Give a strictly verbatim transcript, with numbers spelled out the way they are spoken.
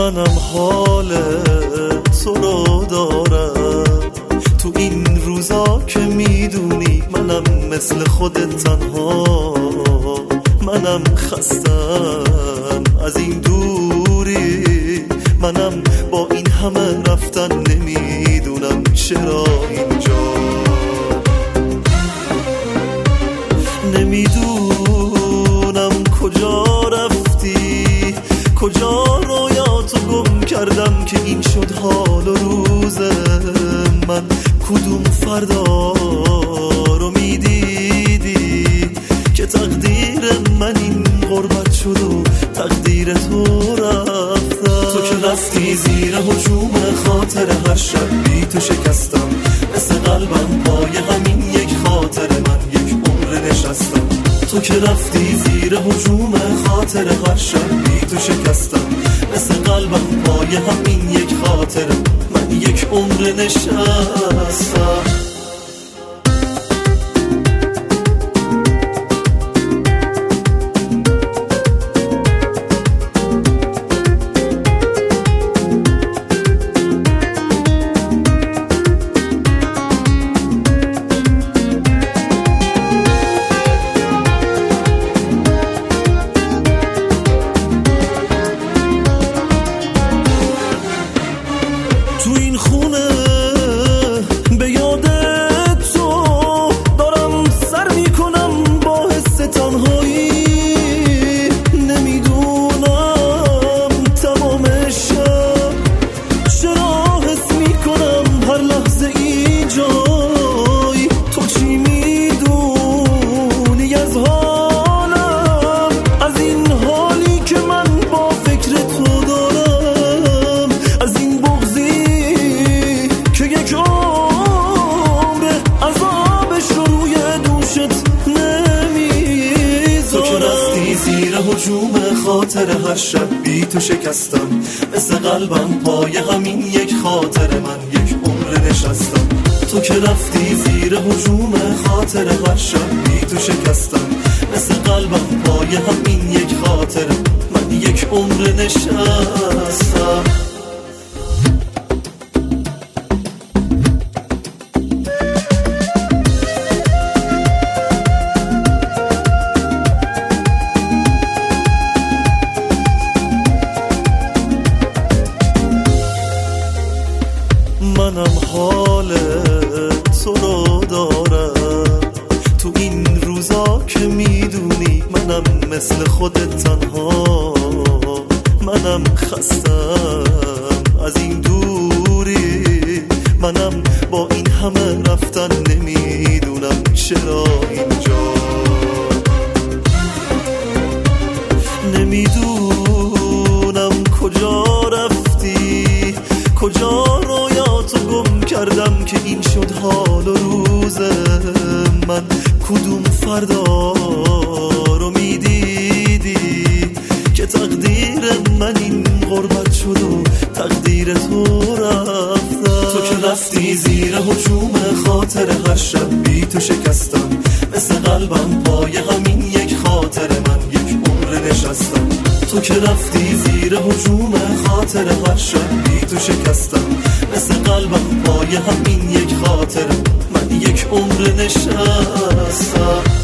منم حال تو رو دارم تو این روزا که میدونی منم مثل خودت تنها، منم خستم از این دوری، منم با این همه رفتن نمیدونم چرا اینجا، نمیدونم کجا رفتی، کجا رویاتو گم کردم که این شد حال و روز من، کدوم فردا رو میدیدی که تقدیر من این غربت شد و تقدیر تو رفتم، تو که رفتی زیر هجوم خاطر هر شب بی تو شکستم، مثل قلبم پای همین یک خاطر من یک عمر نشستم، تو که رفتی زیر هجوم خاطر هر شب بی تو شکستم، مثل قلبم پای همین یک خاطر من یک عمر نشستم. تو این خونه به یاد تو دارم سر میکنم با حس تنهایی، نمیدونم تمام شب چرا حس میکنم هر لحظه ای جای تو، چی میدونی از حالم، از این حالی که من با فکر تو دارم، از این بغضی که یک عمر عذابش رو روی دوشت نمیذارم، تو که رفتی زیر هجوم خاطر هر شب بی تو شکستم، مثل قلبم پای همین یک خاطر من یک عمر نشستم، تو که رفتی زیر هجوم خاطر هر شب بی تو شکستم، مثل قلبم پای همین یک خاطر من یک عمر نشستم. منم حال تو رو دارم تو این روزا که میدونی منم مثل خودت تنها، منم خستم از این دوری، منم با این همه رفتن نمیدونم چرا اینجا، نمیدونم کجا رفتی، کجا رویاتو گم کردم که این شد حال و روز من، کدوم فردا رو میدیدی که تقدیر من این غربت شد و تقدیر تو رفتم، تو که رفتی زیر هجوم خاطر هر شب بی تو شکستم، مثل قلبم پای همین یک خاطر من یک عمر نشستم، تو که رفتی زیر هجوم خاطر هر شب بی تو شکستم، مثل قلبم پای همین یک خاطر من یک عمر نشستم.